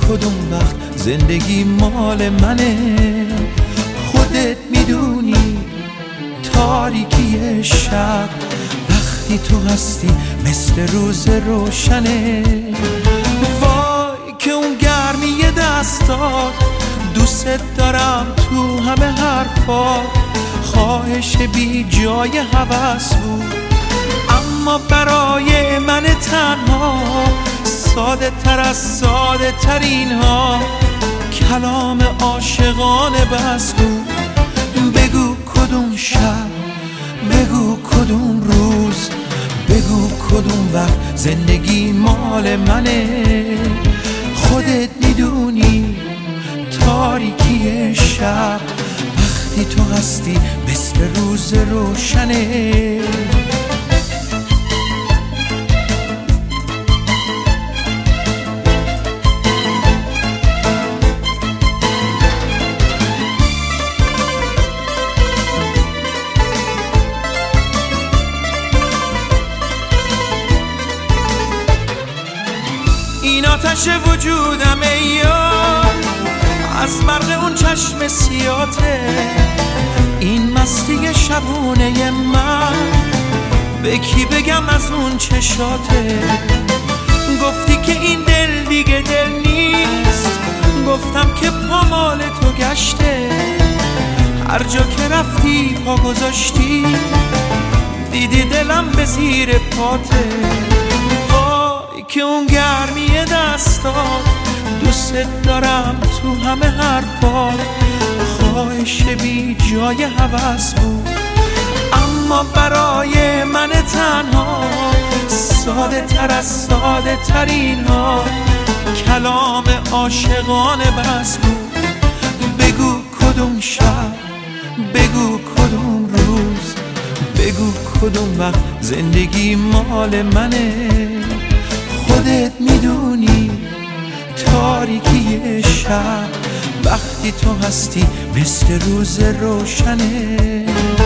کدوم وقت زندگی مال منه. خودت میدونی تاریکی شب وقتی تو هستی مثل روز روشنه. وای که اون گرمی دستات، دوست دارم تو همه حرفات، خواهش بی جای هوس بود اما برای من تنها ساده تر از ساده ترین ها کلام عاشقانه بس بود. بگو کدوم شب، بگو کدوم روز، بگو کدوم وقت زندگی مال منه. خودت میدونی تاریکی شب وقتی تو هستی مثل روز روشنه. این آتش وجودم ای یار از برق اون چشم سیاته، این مستی شبونه من به کی بگم از اون چشاته. گفتی که این دل دیگه دل نیست، گفتم که پامال تو گشته، هر جا که رفتی پا گذاشتی دیدی دلم به زیر پاته. که اون گرمی دستات، دوست دارم تو همه حرفات، خواهش بی جای هوس بود اما برای من تنها ساده تر از ساده ترین ها کلام عاشقانه بس بود. بگو کدوم شب، بگو کدوم روز، بگو کدوم وقت زندگی مال منه. خودت میدونی تاریکی شب وقتی تو هستی مثل روز روشنه.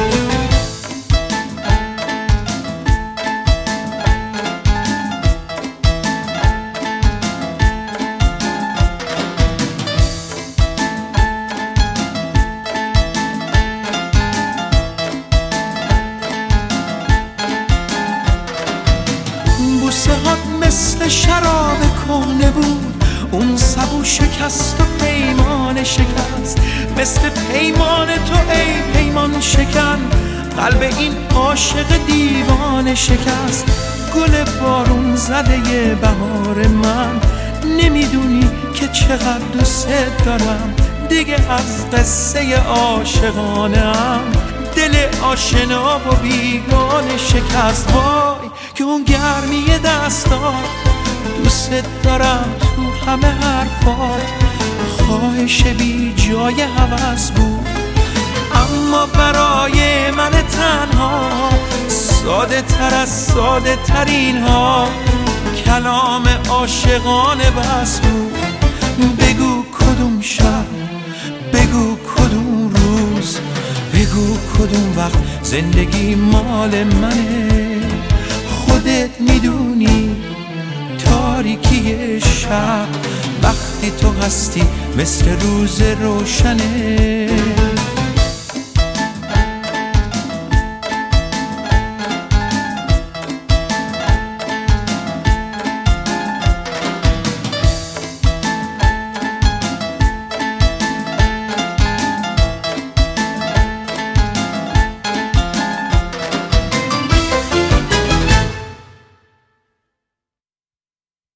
بوسه هات مثل شراب کهنه بود، اون سبو شکست و پیمان شکست، مثل پیمان تو ای پیمان شکن قلب این عاشق دیوانه شکست. گل بارون زده بهار من، نمیدونی که چقدر دوست دارم، دیگه از قصه عاشقانم دل آشنا و بیگانه شکست. وای که اون گرمی دستات، دوست دارم تو همه حرفات، خواهش بی جای هوس بود اما برای من تنها ساده تر از ساده ترین ها کلام عاشقانه بس بود. بگو کدوم شب، بگو کدوم روز، بگو کدوم وقت زندگی مال منه. خودت میدونی تاریکی شب وقتی تو هستی مثل روز روشنه.